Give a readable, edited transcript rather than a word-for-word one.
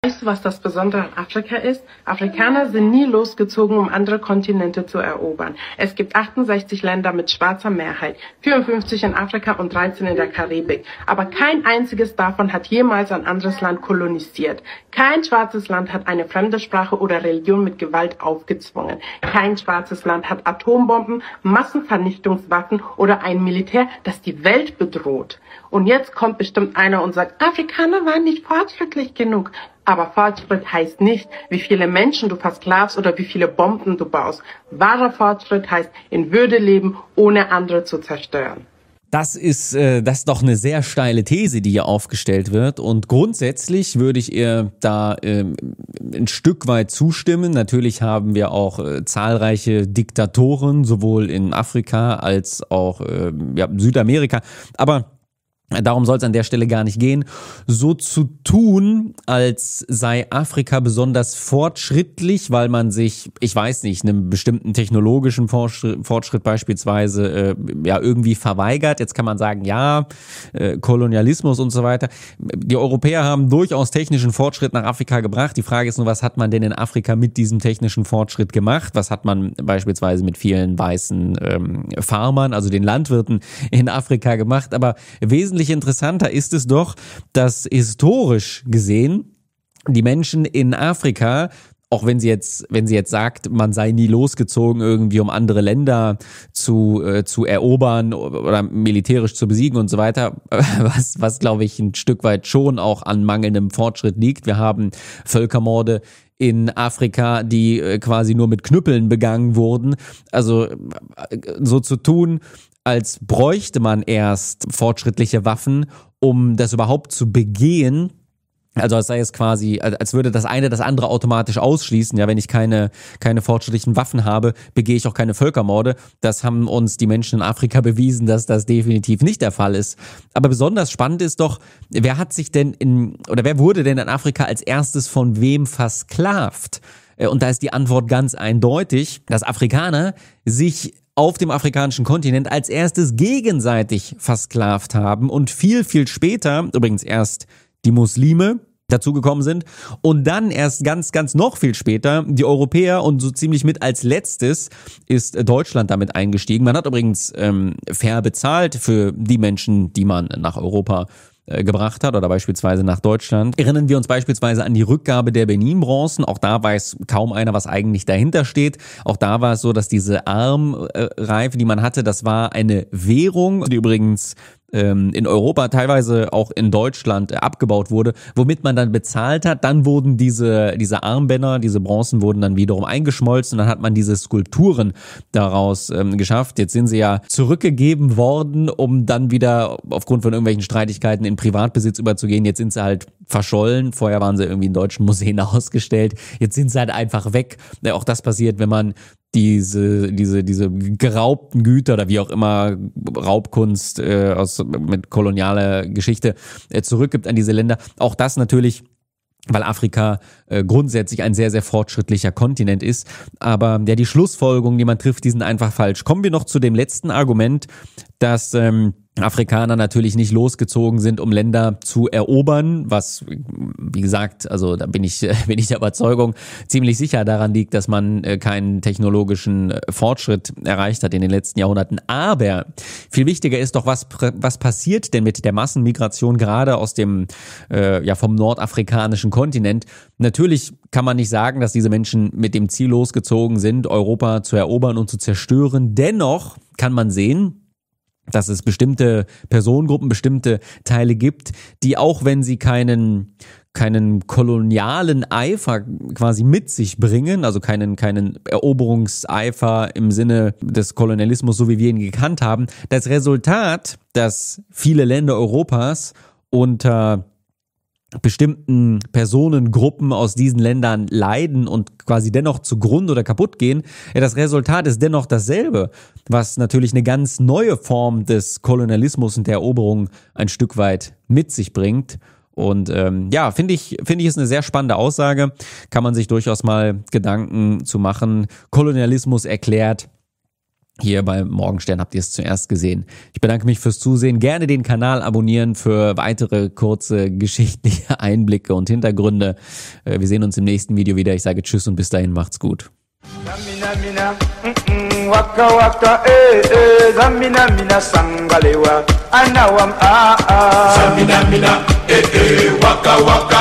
Weißt du, was das Besondere an Afrika ist? Afrikaner sind nie losgezogen, um andere Kontinente zu erobern. Es gibt 68 Länder mit schwarzer Mehrheit, 54 in Afrika und 13 in der Karibik. Aber kein einziges davon hat jemals ein anderes Land kolonisiert. Kein schwarzes Land hat eine fremde Sprache oder Religion mit Gewalt aufgezwungen. Kein schwarzes Land hat Atombomben, Massenvernichtungswaffen oder ein Militär, das die Welt bedroht. Und jetzt kommt bestimmt einer und sagt, Afrikaner waren nicht fortschrittlich genug. Aber Fortschritt heißt nicht, wie viele Menschen du versklavst oder wie viele Bomben du baust. Wahrer Fortschritt heißt, in Würde leben, ohne andere zu zerstören. Das ist doch eine sehr steile These, die hier aufgestellt wird. Und grundsätzlich würde ich ihr da ein Stück weit zustimmen. Natürlich haben wir auch zahlreiche Diktatoren, sowohl in Afrika als auch Südamerika. Aber darum soll es an der Stelle gar nicht gehen. So zu tun, als sei Afrika besonders fortschrittlich, weil man sich, ich weiß nicht, einem bestimmten technologischen Fortschritt beispielsweise irgendwie verweigert. Jetzt kann man sagen, Kolonialismus und so weiter. Die Europäer haben durchaus technischen Fortschritt nach Afrika gebracht. Die Frage ist nur, was hat man denn in Afrika mit diesem technischen Fortschritt gemacht? Was hat man beispielsweise mit vielen weißen Farmern, also den Landwirten in Afrika gemacht? Aber wesentlich interessanter ist es doch, dass historisch gesehen die Menschen in Afrika, auch wenn sie jetzt sagt, man sei nie losgezogen irgendwie, um andere Länder zu erobern oder militärisch zu besiegen und so weiter, was glaube ich ein Stück weit schon auch an mangelndem Fortschritt liegt. Wir haben Völkermorde in Afrika, die quasi nur mit Knüppeln begangen wurden. Also so zu tun, als bräuchte man erst fortschrittliche Waffen, um das überhaupt zu begehen. Also als sei es quasi, als würde das eine das andere automatisch ausschließen. Ja, wenn ich keine fortschrittlichen Waffen habe, begehe ich auch keine Völkermorde. Das haben uns die Menschen in Afrika bewiesen, dass das definitiv nicht der Fall ist. Aber besonders spannend ist doch, wer wurde denn in Afrika als erstes von wem versklavt? Und da ist die Antwort ganz eindeutig, dass Afrikaner sich auf dem afrikanischen Kontinent als erstes gegenseitig versklavt haben und viel, viel später, übrigens erst die Muslime dazugekommen sind und dann erst ganz, ganz noch viel später die Europäer und so ziemlich mit als letztes ist Deutschland damit eingestiegen. Man hat übrigens fair bezahlt für die Menschen, die man nach Europa gebracht hat oder beispielsweise nach Deutschland. Erinnern wir uns beispielsweise an die Rückgabe der Benin-Bronzen. Auch da weiß kaum einer, was eigentlich dahinter steht. Auch da war es so, dass diese Armreife, die man hatte, das war eine Währung, die übrigens in Europa, teilweise auch in Deutschland abgebaut wurde, womit man dann bezahlt hat. Dann wurden diese Armbänder, diese Bronzen wurden dann wiederum eingeschmolzen und dann hat man diese Skulpturen daraus geschafft. Jetzt sind sie ja zurückgegeben worden, um dann wieder aufgrund von irgendwelchen Streitigkeiten in Privatbesitz überzugehen. Jetzt sind sie halt verschollen. Vorher waren sie irgendwie in deutschen Museen ausgestellt. Jetzt sind sie halt einfach weg. Auch das passiert, wenn man diese geraubten Güter oder wie auch immer Raubkunst mit kolonialer Geschichte zurückgibt an diese Länder. Auch das natürlich, weil Afrika grundsätzlich ein sehr, sehr fortschrittlicher Kontinent ist. Aber die Schlussfolgerungen, die man trifft, die sind einfach falsch. Kommen wir noch zu dem letzten Argument, dass Afrikaner natürlich nicht losgezogen sind, um Länder zu erobern, was, wie gesagt, also da bin ich der Überzeugung, ziemlich sicher daran liegt, dass man keinen technologischen Fortschritt erreicht hat in den letzten Jahrhunderten. Aber viel wichtiger ist doch, was passiert denn mit der Massenmigration gerade aus dem vom nordafrikanischen Kontinent? Natürlich kann man nicht sagen, dass diese Menschen mit dem Ziel losgezogen sind, Europa zu erobern und zu zerstören. Dennoch kann man sehen, dass es bestimmte Personengruppen, bestimmte Teile gibt, die auch wenn sie keinen kolonialen Eifer quasi mit sich bringen, also keinen Eroberungseifer im Sinne des Kolonialismus, so wie wir ihn gekannt haben, das Resultat, dass viele Länder Europas unter bestimmten Personengruppen aus diesen Ländern leiden und quasi dennoch zugrunde oder kaputt gehen, das Resultat ist dennoch dasselbe, was natürlich eine ganz neue Form des Kolonialismus und der Eroberung ein Stück weit mit sich bringt. Und finde ich ist eine sehr spannende Aussage, kann man sich durchaus mal Gedanken zu machen. Kolonialismus erklärt, Hier bei Morgenstern habt ihr es zuerst gesehen. Ich bedanke mich fürs Zusehen. Gerne den Kanal abonnieren für weitere kurze geschichtliche Einblicke und Hintergründe. Wir sehen uns im nächsten Video wieder. Ich sage Tschüss und bis dahin macht's gut. Waka waka zamina mina sangalewa anawam zamina mina waka waka